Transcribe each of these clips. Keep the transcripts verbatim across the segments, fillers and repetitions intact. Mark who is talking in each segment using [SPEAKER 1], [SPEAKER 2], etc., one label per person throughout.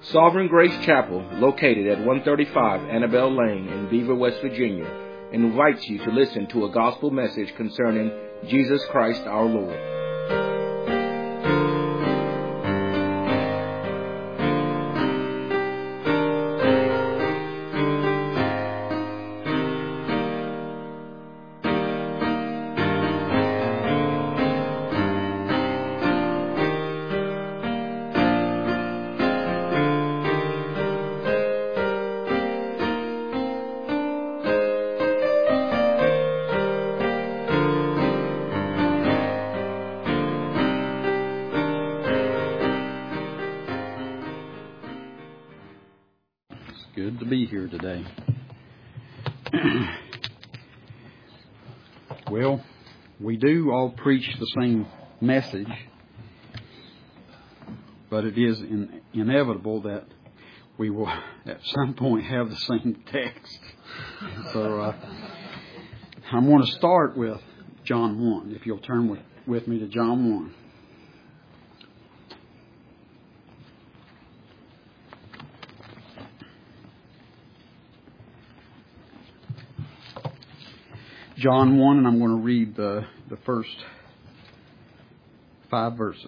[SPEAKER 1] Sovereign Grace Chapel, located at one thirty-five Annabelle Lane in Beaver, West Virginia, invites you to listen to a gospel message concerning Jesus Christ our Lord.
[SPEAKER 2] Good to be here today. Well, we do all preach the same message, but it is in, inevitable that we will at some point have the same text. So uh, I'm going to start with John one, if you'll turn with, with me to John one. John one, and I'm going to read the, the first five verses.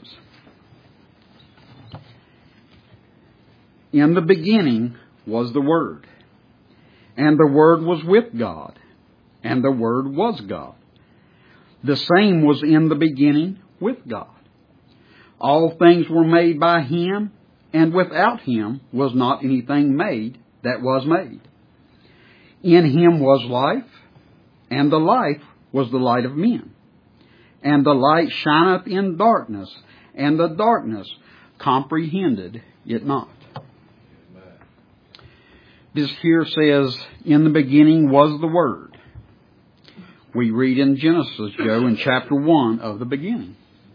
[SPEAKER 2] In the beginning was the Word, and the Word was with God, and the Word was God. The same was in the beginning with God. All things were made by Him, and without Him was not anything made that was made. In Him was life, and the life was the light of men. And the light shineth in darkness, and the darkness comprehended it not. Amen. This here says, in the beginning was the Word. We read in Genesis, Joe, in chapter one of the beginning.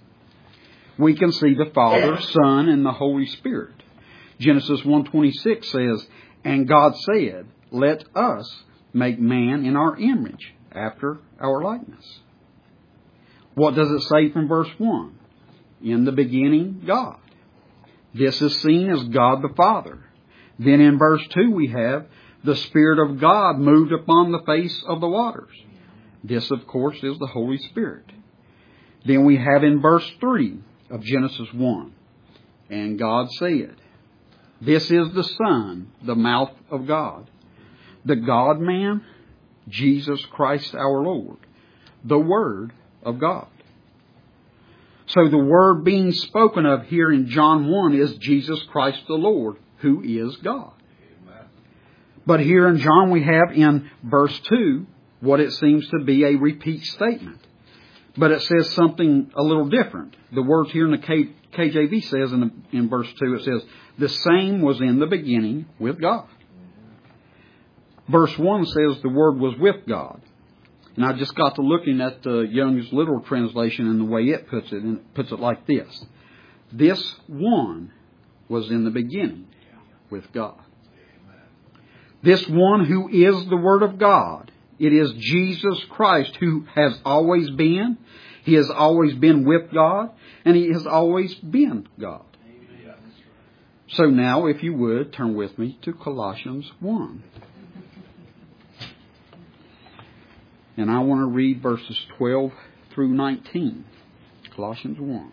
[SPEAKER 2] We can see the Father, Son, and the Holy Spirit. Genesis one twenty-six says, and God said, let us make man in our image, after our likeness. What does it say from verse one? In the beginning, God. This is seen as God the Father. Then in verse two we have, the Spirit of God moved upon the face of the waters. This, of course, is the Holy Spirit. Then we have in verse three of Genesis one, and God said, this is the Son, the mouth of God, the God-man, Jesus Christ our Lord, the Word of God. So the Word being spoken of here in John one is Jesus Christ the Lord, who is God. Amen. But here in John we have in verse two what it seems to be a repeat statement. But it says something a little different. The words here in the K, KJV says in, the, in verse two, it says, the same was in the beginning with God. Verse one says the Word was with God. And I just got to looking at the Young's Literal Translation and the way it puts it, and it puts it like this. This one was in the beginning with God. This one who is the Word of God, it is Jesus Christ who has always been. He has always been with God, and He has always been God. So now, if you would, turn with me to Colossians one. And I want to read verses twelve through nineteen. Colossians one.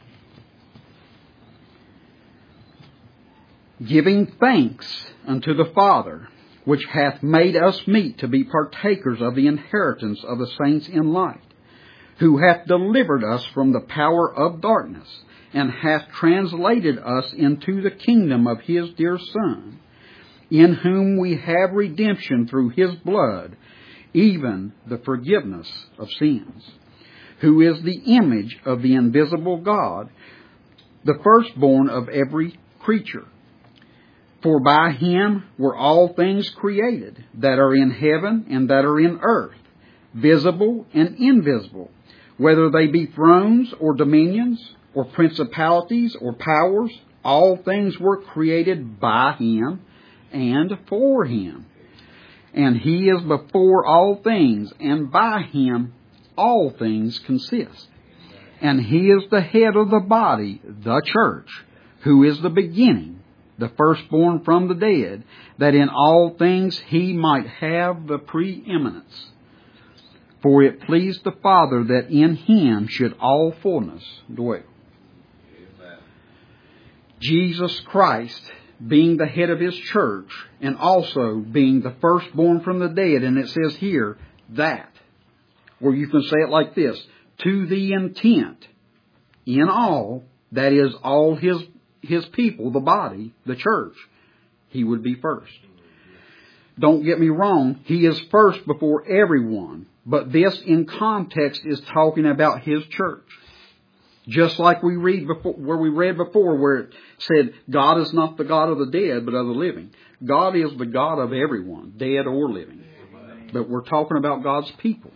[SPEAKER 2] Giving thanks unto the Father, which hath made us meet to be partakers of the inheritance of the saints in light, who hath delivered us from the power of darkness, and hath translated us into the kingdom of His dear Son, in whom we have redemption through His blood, even the forgiveness of sins, who is the image of the invisible God, the firstborn of every creature. For by Him were all things created, that are in heaven and that are in earth, visible and invisible, whether they be thrones or dominions, or principalities or powers, all things were created by Him and for Him. And He is before all things, and by Him all things consist. And He is the head of the body, the church, who is the beginning, the firstborn from the dead, that in all things he might have the preeminence. For it pleased the Father that in him should all fullness dwell. Amen. Jesus Christ, being the head of his church, and also being the firstborn from the dead, and it says here, that, or you can say it like this, to the intent, in all, that is all his his people, the body, the church, he would be first. Don't get me wrong, he is first before everyone, but this in context is talking about his church. Just like we read before, where we read before, where it said, God is not the God of the dead, but of the living. God is the God of everyone, dead or living. But we're talking about God's people.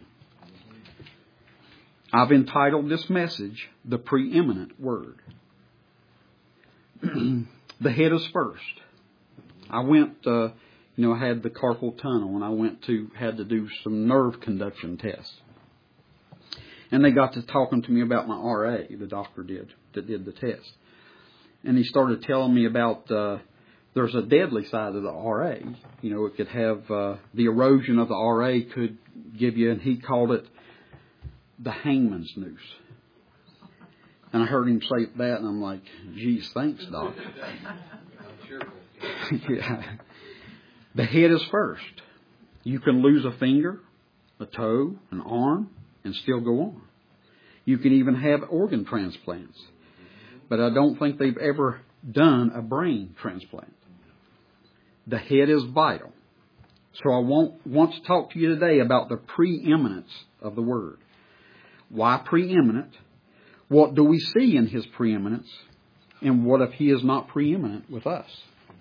[SPEAKER 2] I've entitled this message, The Preeminent Word. The head is first. I went, uh, you know, I had the carpal tunnel, and I went to, had to do some nerve conduction tests. And they got to talking to me about my R A, the doctor did, that did the test. And he started telling me about, uh, there's a deadly side of the R A. You know, it could have, uh, the erosion of the R A could give you, and he called it the hangman's noose. And I heard him say that, and I'm like, geez, thanks, Doc. Yeah. The head is first. You can lose a finger, a toe, an arm, and still go on. You can even have organ transplants. But I don't think they've ever done a brain transplant. The head is vital. So I want, want to talk to you today about the preeminence of the Word. Why preeminent? What do we see in his preeminence? And what if he is not preeminent with us?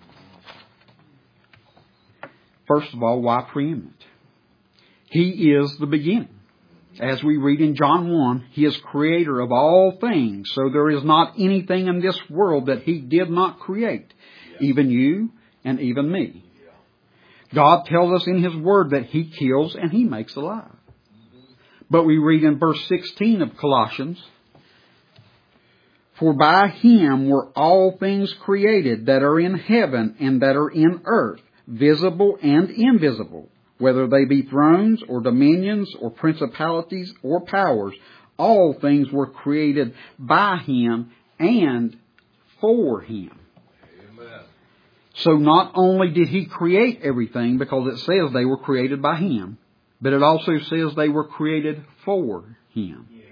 [SPEAKER 2] First of all, why preeminent? He is the beginning. As we read in John one, he is creator of all things. So there is not anything in this world that he did not create. Even you and even me. God tells us in his word that he kills and he makes alive. But we read in verse sixteen of Colossians, for by him were all things created that are in heaven and that are in earth, visible and invisible, whether they be thrones or dominions or principalities or powers. All things were created by him and for him. Amen. So not only did he create everything, because it says they were created by him, but it also says they were created for him. Yes.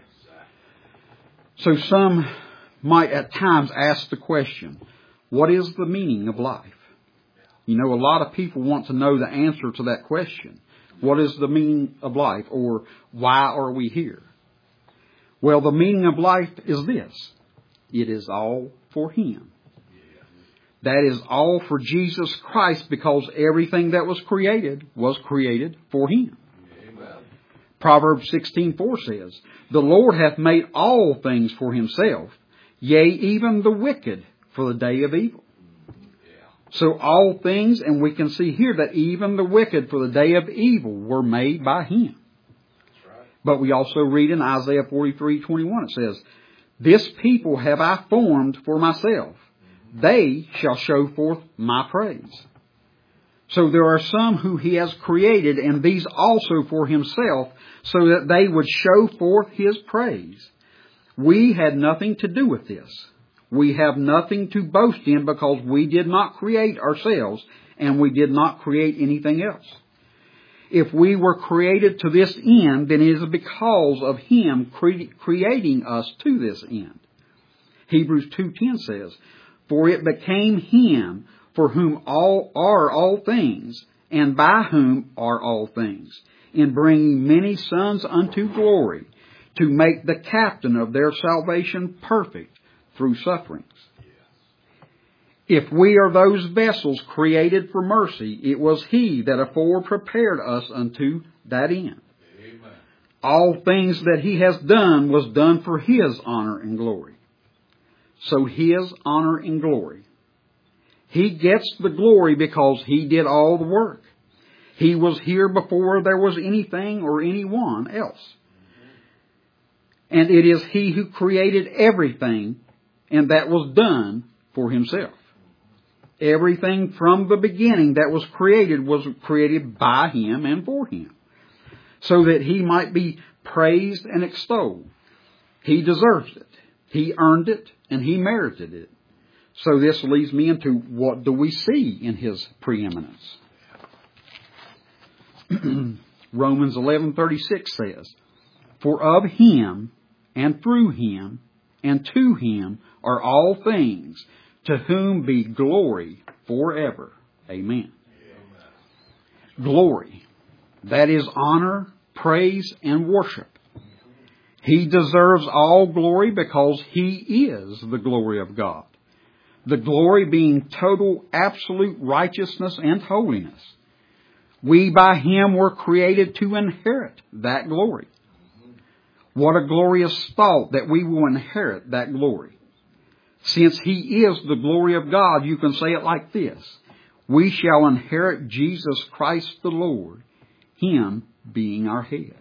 [SPEAKER 2] So some might at times ask the question, what is the meaning of life? You know, a lot of people want to know the answer to that question. What is the meaning of life? Or why are we here? Well, the meaning of life is this. It is all for him. That is all for Jesus Christ, because everything that was created was created for him. Amen. Proverbs sixteen four says, the Lord hath made all things for himself, yea, even the wicked for the day of evil. So all things, and we can see here that even the wicked for the day of evil were made by him. That's right. But we also read in Isaiah forty-three twenty-one, it says, this people have I formed for myself. They shall show forth my praise. So there are some who he has created, and these also for himself, so that they would show forth his praise. We had nothing to do with this. We have nothing to boast in, because we did not create ourselves, and we did not create anything else. If we were created to this end, then it is because of him cre- creating us to this end. Hebrews two ten says, for it became him for whom all are all things, and by whom are all things, in bringing many sons unto glory, to make the captain of their salvation perfect through sufferings. If we are those vessels created for mercy, it was he that afore prepared us unto that end. Amen. All things that he has done was done for his honor and glory. So his honor and glory. He gets the glory because he did all the work. He was here before there was anything or anyone else. And it is he who created everything, and that was done for himself. Everything from the beginning that was created was created by Him and for Him, so that He might be praised and extolled. He deserves it. He earned it, and He merited it. So this leads me into, what do we see in His preeminence? Romans eleven thirty-six says, "For of Him, and through Him, and to Him are all things, to whom be glory forever." Amen. Amen. Glory. That is honor, praise, and worship. He deserves all glory because He is the glory of God. The glory being total, absolute righteousness and holiness. We by Him were created to inherit that glory. What a glorious thought that we will inherit that glory. Since He is the glory of God, you can say it like this: we shall inherit Jesus Christ the Lord, Him being our head.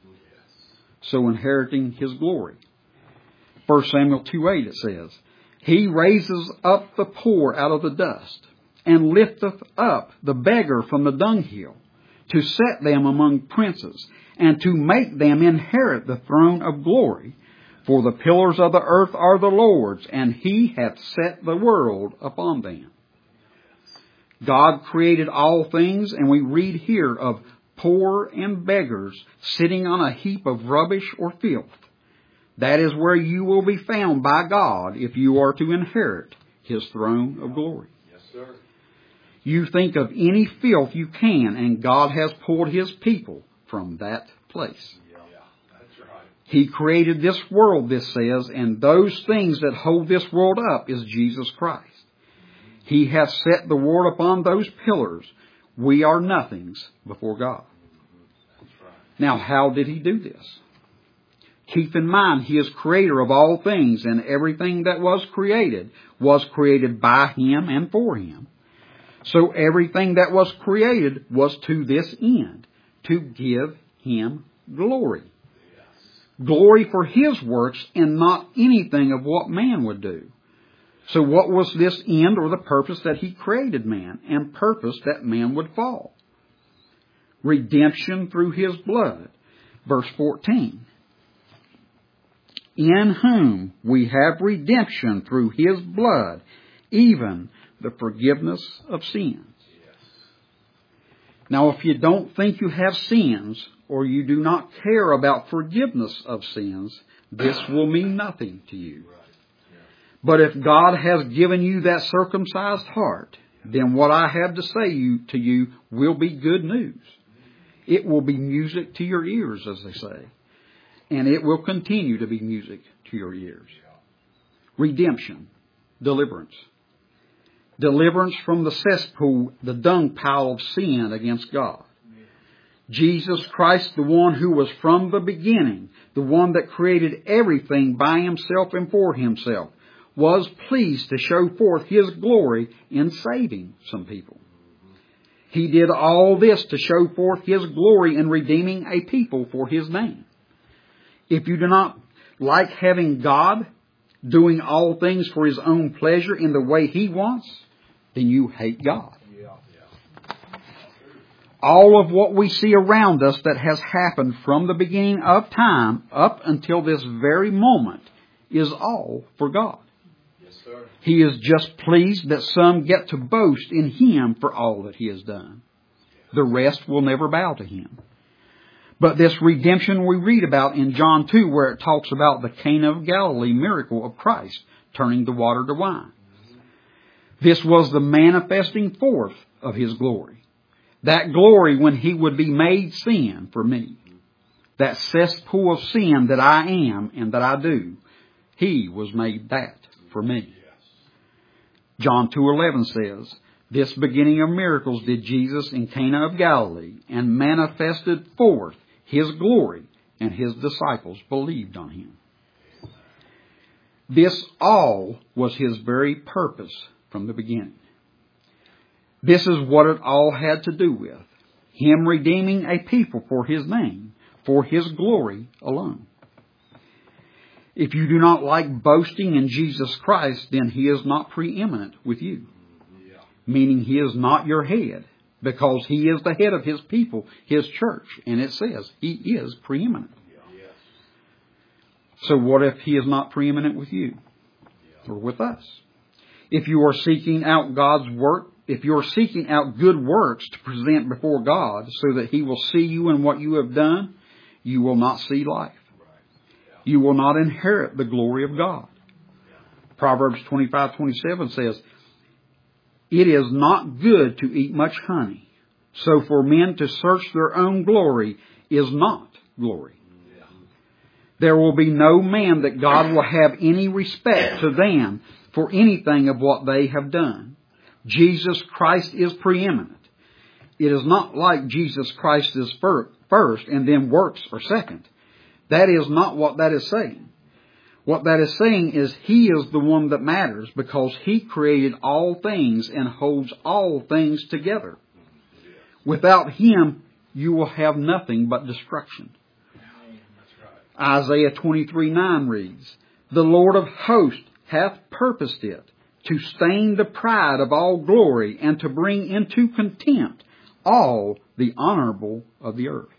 [SPEAKER 2] So inheriting His glory. First Samuel two eight it says, "He raises up the poor out of the dust, and lifteth up the beggar from the dunghill, to set them among princes, and to make them inherit the throne of glory. For the pillars of the earth are the Lord's, and He hath set the world upon them." God created all things, and we read here of poor and beggars sitting on a heap of rubbish or filth. That is where you will be found by God if you are to inherit His throne of glory.
[SPEAKER 3] Yes, sir.
[SPEAKER 2] You think of any filth you can, and God has pulled His people from that place.
[SPEAKER 3] Yeah, that's right.
[SPEAKER 2] He created this world, this says, and those things that hold this world up is Jesus Christ. He hath set the world upon those pillars. We are nothings before God.
[SPEAKER 3] That's right.
[SPEAKER 2] Now, how did He do this? Keep in mind, He is creator of all things, and everything that was created was created by Him and for Him. So everything that was created was to this end, to give Him glory.
[SPEAKER 3] Yes.
[SPEAKER 2] Glory for His works and not anything of what man would do. So what was this end or the purpose that He created man, and purpose that man would fall? Redemption through His blood. Verse fourteen. "In whom we have redemption through His blood, even the forgiveness of sins."
[SPEAKER 3] Yes.
[SPEAKER 2] Now, if you don't think you have sins, or you do not care about forgiveness of sins, this will mean nothing to you.
[SPEAKER 3] Right. Yeah.
[SPEAKER 2] But if God has given you that circumcised heart, then what I have to say you, to you will be good news. It will be music to your ears, as they say. And it will continue to be music to your ears. Redemption. Deliverance. Deliverance from the cesspool, the dung pile of sin against God. Jesus Christ, the one who was from the beginning, the one that created everything by Himself and for Himself, was pleased to show forth His glory in saving some people. He did all this to show forth His glory in redeeming a people for His name. If you do not like having God doing all things for His own pleasure in the way He wants, then you hate God.
[SPEAKER 3] Yeah. Yeah.
[SPEAKER 2] All of what we see around us that has happened from the beginning of time up until this very moment is all for God.
[SPEAKER 3] Yes, sir.
[SPEAKER 2] He is just pleased that some get to boast in Him for all that He has done. The rest will never bow to Him. But this redemption we read about in John two, where it talks about the Cana of Galilee miracle of Christ turning the water to wine. This was the manifesting forth of His glory. That glory when He would be made sin for me. That cesspool of sin that I am and that I do, He was made that for me. John two eleven says, "This beginning of miracles did Jesus in Cana of Galilee, and manifested forth His glory, and His disciples believed on Him." This all was His very purpose from the beginning. This is what it all had to do with. Him redeeming a people for His name, for His glory alone. If you do not like boasting in Jesus Christ, then He is not preeminent with you.
[SPEAKER 3] Yeah.
[SPEAKER 2] meaning He is not your head, because He is the head of His people, His church. And it says He is preeminent.
[SPEAKER 3] Yes.
[SPEAKER 2] So what if He is not preeminent with you or with us? If you are seeking out God's work, if you are seeking out good works to present before God so that He will see you in what you have done, you will not see life. You will not inherit the glory of God. Proverbs twenty-five twenty-seven says, "It is not good to eat much honey. So for men to search their own glory is not glory." There will be no man that God will have any respect to them for anything of what they have done. Jesus Christ is preeminent. It is not like Jesus Christ is first and then works are second. That is not what that is saying. What that is saying is He is the one that matters because He created all things and holds all things together. Without Him, you will have nothing but destruction. Isaiah twenty-three nine reads, "The Lord of hosts hath purposed it, to stain the pride of all glory, and to bring into contempt all the honorable of the earth."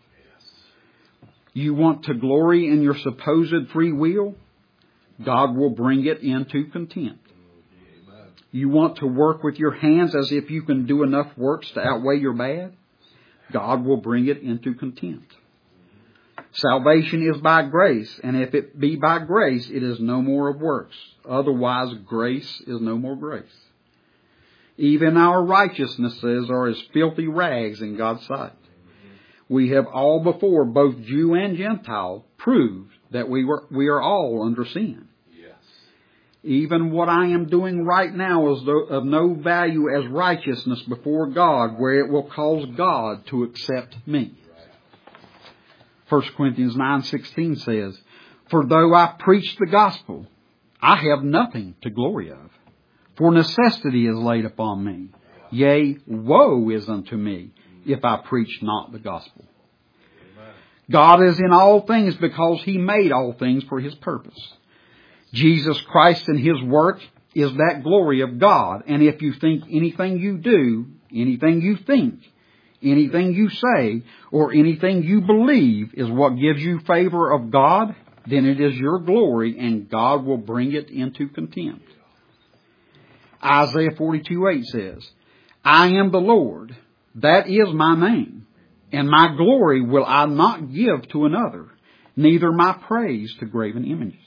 [SPEAKER 2] You want to glory in your supposed free will? God will bring it into contempt. You want to work with your hands as if you can do enough works to outweigh your bad? God will bring it into contempt. Salvation is by grace, and if it be by grace, it is no more of works. Otherwise, grace is no more grace. Even our righteousnesses are as filthy rags in God's sight. We have all before, both Jew and Gentile, proved that we were we are all under sin.
[SPEAKER 3] Yes.
[SPEAKER 2] Even what I am doing right now is of no value as righteousness before God, where it will cause God to accept me. First Corinthians nine sixteen says, "For though I preach the gospel, I have nothing to glory of. For necessity is laid upon me. Yea, woe is unto me, if I preach not the gospel." God is in all things because He made all things for His purpose. Jesus Christ and His work is that glory of God. And if you think anything you do, anything you think, anything you say, or anything you believe is what gives you favor of God, then it is your glory and God will bring it into contempt. Isaiah forty-two eight says, "I am the Lord, that is my name, and my glory will I not give to another, neither my praise to graven images."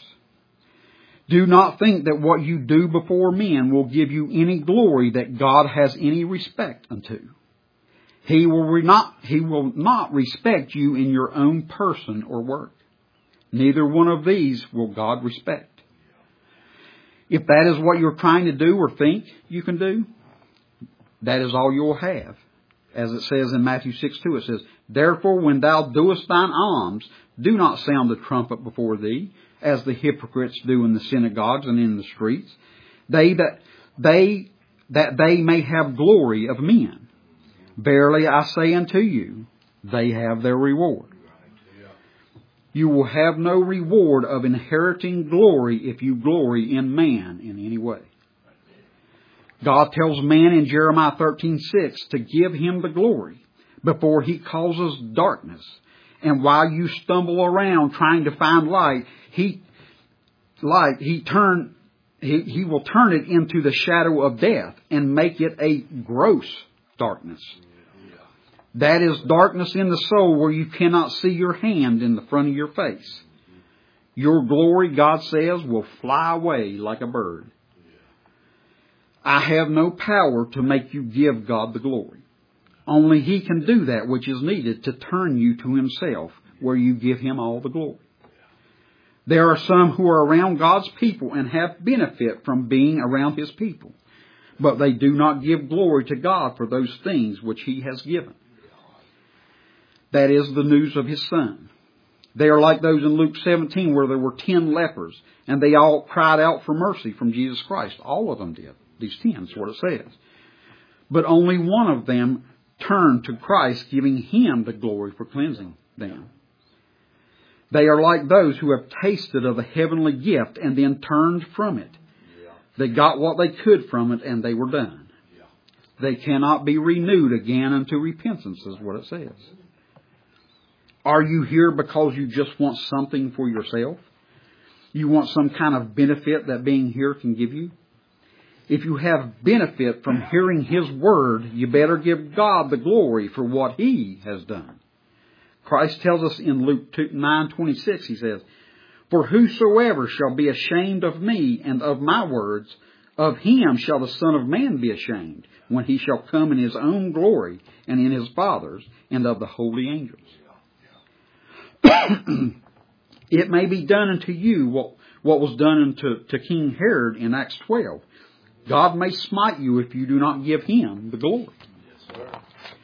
[SPEAKER 2] Do not think that what you do before men will give you any glory that God has any respect unto. He will not, he will not respect you in your own person or work. Neither one of these will God respect. If that is what you're trying to do or think you can do, that is all you'll have. As it says in Matthew six two, it says, "Therefore when thou doest thine alms, do not sound the trumpet before thee, as the hypocrites do in the synagogues and in the streets, they that they that they may have glory of men. Verily I say unto you, they have their reward." You will have no reward of inheriting glory if you glory in man in any way. God tells man in Jeremiah thirteen six to give Him the glory before He causes darkness. And while you stumble around trying to find light, He light He turn he, he will turn it into the shadow of death and make it a gross darkness. That is darkness in the soul where you cannot see your hand in the front of your face. Your glory, God says, will fly away like a bird. I have no power to make you give God the glory. Only He can do that which is needed to turn you to Himself, where you give Him all the glory. There are some who are around God's people and have benefit from being around His people, but they do not give glory to God for those things which He has given. That is the news of His Son. They are like those in Luke seventeen where there were ten lepers and they all cried out for mercy from Jesus Christ. All of them did. These ten is what it says. But only one of them turned to Christ, giving Him the glory for cleansing them. They are like those who have tasted of the heavenly gift and then turned from it. They got what they could from it and they were done. They cannot be renewed again unto repentance, is what it says. Are you here because you just want something for yourself? You want some kind of benefit that being here can give you? If you have benefit from hearing His Word, you better give God the glory for what He has done. Christ tells us in Luke nine twenty-six, He says, "For whosoever shall be ashamed of me and of my words, of him shall the Son of Man be ashamed, when He shall come in His own glory and in His Father's and of the holy angels." It may be done unto you what, what was done unto to King Herod in Acts twelve. God may smite you if you do not give Him the glory.
[SPEAKER 3] Yes, sir.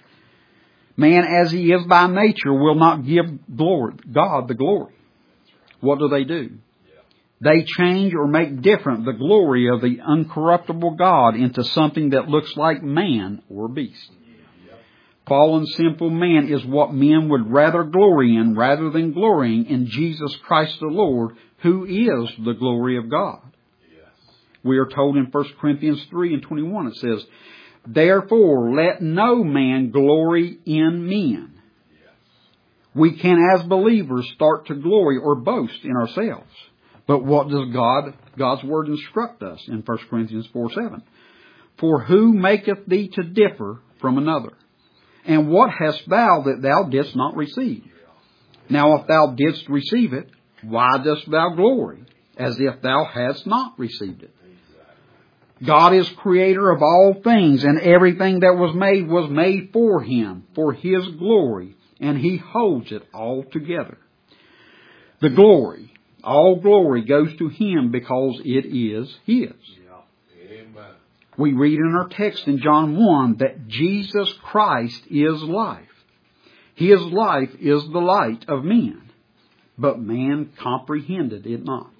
[SPEAKER 2] Man, as he is by nature, will not give glory, God the glory. What do they do? They change or make different the glory of the uncorruptible God into something that looks like man or beast. Fallen sinful man is what men would rather glory in rather than glorying in Jesus Christ the Lord, who is the glory of God.
[SPEAKER 3] Yes.
[SPEAKER 2] We are told in First Corinthians three and twenty-one, it says, "Therefore let no man glory in men."
[SPEAKER 3] Yes.
[SPEAKER 2] We can, as believers, start to glory or boast in ourselves. But what does God, God's Word instruct us in First Corinthians four seven? "For who maketh thee to differ from another? And what hast thou that thou didst not receive? Now if thou didst receive it, why dost thou glory, as if thou hadst not received it?" God is creator of all things, and everything that was made was made for Him, for His glory, and He holds it all together. The glory, all glory goes to Him because it is His.
[SPEAKER 3] Amen.
[SPEAKER 2] We read in our text in John one that Jesus Christ is life. His life is the light of men, but man comprehended it not.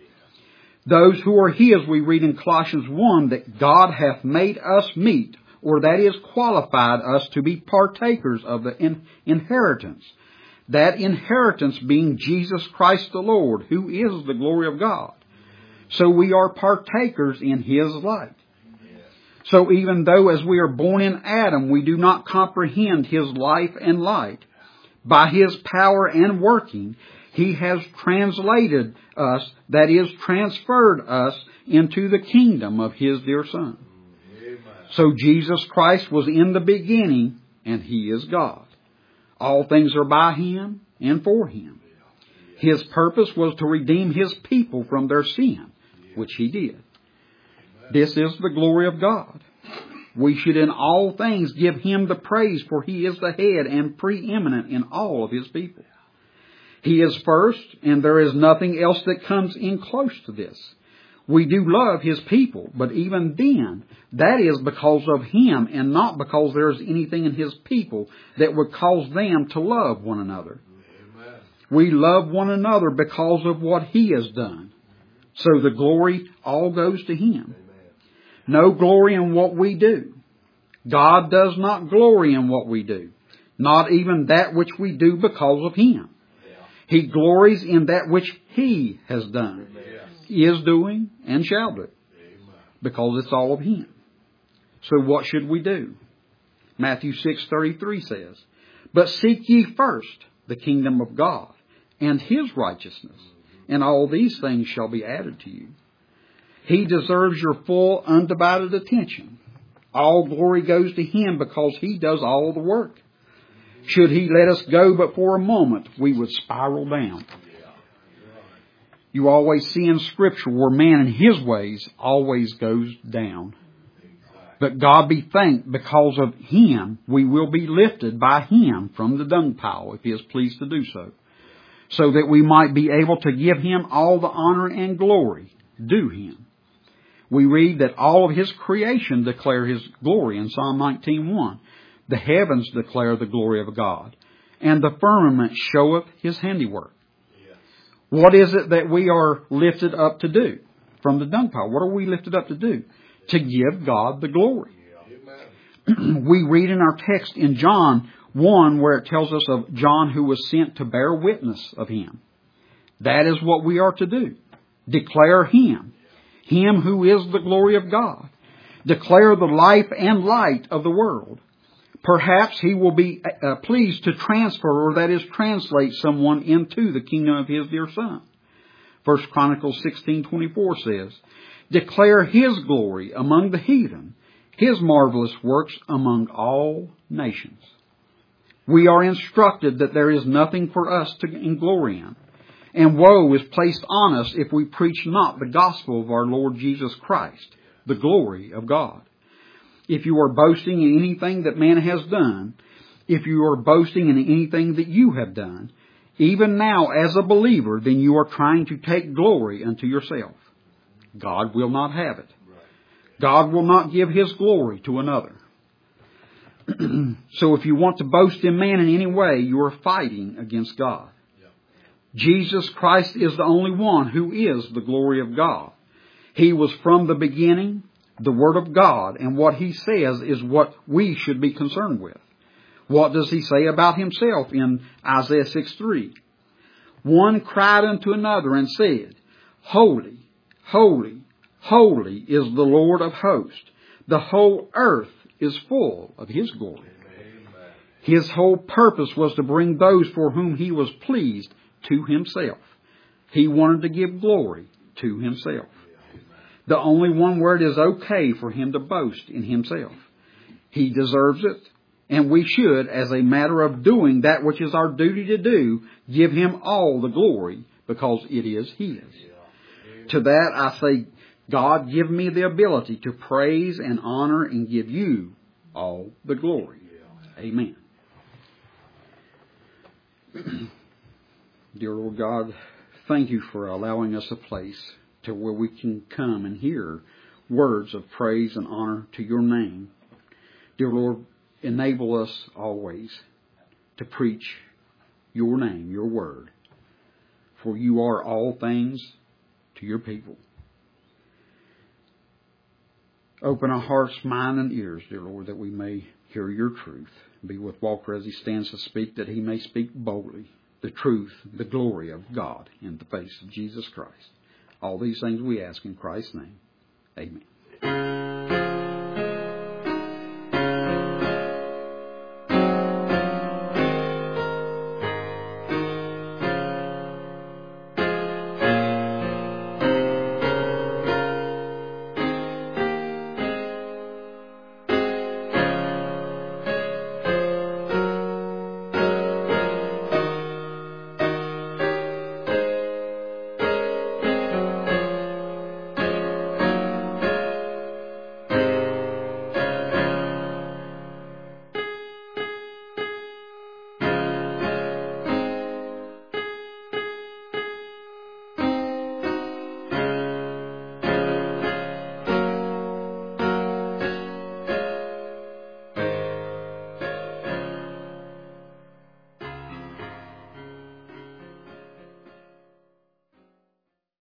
[SPEAKER 2] Those who are His, we read in Colossians one that God hath made us meet, or that is qualified us to be partakers of the in- inheritance. That inheritance being Jesus Christ the Lord, who is the glory of God. So we are partakers in His light. So even though as we are born in Adam, we do not comprehend His life and light, by His power and working, He has translated us, that is, transferred us into the kingdom of His dear Son.
[SPEAKER 3] Amen.
[SPEAKER 2] So Jesus Christ was in the beginning, and He is God. All things are by Him and for Him. His purpose was to redeem His people from their sin, which He did. This is the glory of God. We should in all things give Him the praise, for He is the head and preeminent in all of His people. He is first, and there is nothing else that comes in close to this. We do love His people, but even then, that is because of Him and not because there is anything in His people that would cause them to love one another.
[SPEAKER 3] Amen.
[SPEAKER 2] We love one another because of what He has done. So the glory all goes to Him. No glory in what we do. God does not glory in what we do, not even that which we do because of Him. He glories in that which He has done, is doing, and shall do, because it's all of Him. So what should we do? Matthew six thirty-three says, "But seek ye first the kingdom of God and His righteousness, and all these things shall be added to you." He deserves your full, undivided attention. All glory goes to Him because He does all the work. Should He let us go but for a moment, we would spiral down. You always see in Scripture where man in his ways always goes down. But God be thanked, because of Him, we will be lifted by Him from the dung pile, if He is pleased to do so, so that we might be able to give Him all the honor and glory due Him. We read that all of His creation declare His glory in Psalm nineteen one. The heavens declare the glory of God, and the firmament showeth His handiwork. Yes. What is it that we are lifted up to do from the dung pile? What are we lifted up to do? To give God the glory. Yeah. We read in our text in John one where it tells us of John who was sent to bear witness of Him. That is what we are to do. Declare Him. Him who is the glory of God. Declare the life and light of the world. Perhaps he will be uh, pleased to transfer, or that is translate someone into the kingdom of his dear Son. First Chronicles sixteen twenty-four says, declare his glory among the heathen, his marvelous works among all nations. We are instructed that there is nothing for us to glory in, and woe is placed on us if we preach not the gospel of our Lord Jesus Christ, the glory of God. If you are boasting in anything that man has done, if you are boasting in anything that you have done, even now as a believer, then you are trying to take glory unto yourself. God will not have it. God will not give his glory to another. So if you want to boast in man in any way, you are fighting against God. Jesus Christ is the only one who is the glory of God. He was from the beginning, the Word of God, and what he says is what we should be concerned with. What does he say about himself in Isaiah six three? One cried unto another and said, Holy, holy, holy is the Lord of hosts. The whole earth is full of his glory. Amen. His whole purpose was to bring those for whom he was pleased to himself. He wanted to give glory to himself. The only one where it is okay for him to boast in himself. He deserves it, and we should, as a matter of doing that which is our duty to do, give him all the glory because it is his. To that I say, God, give me the ability to praise and honor and give you all the glory. Amen. Dear Lord God, thank you for allowing us a place to where we can come and hear words of praise and honor to your name. Dear Lord, enable us always to preach your name, your word, for you are all things to your people. Open our hearts, mind, and ears, dear Lord, that we may hear your truth. Be with Walker as he stands to speak, that he may speak boldly the truth, the glory of God in the face of Jesus Christ. All these things we ask in Christ's name. Amen.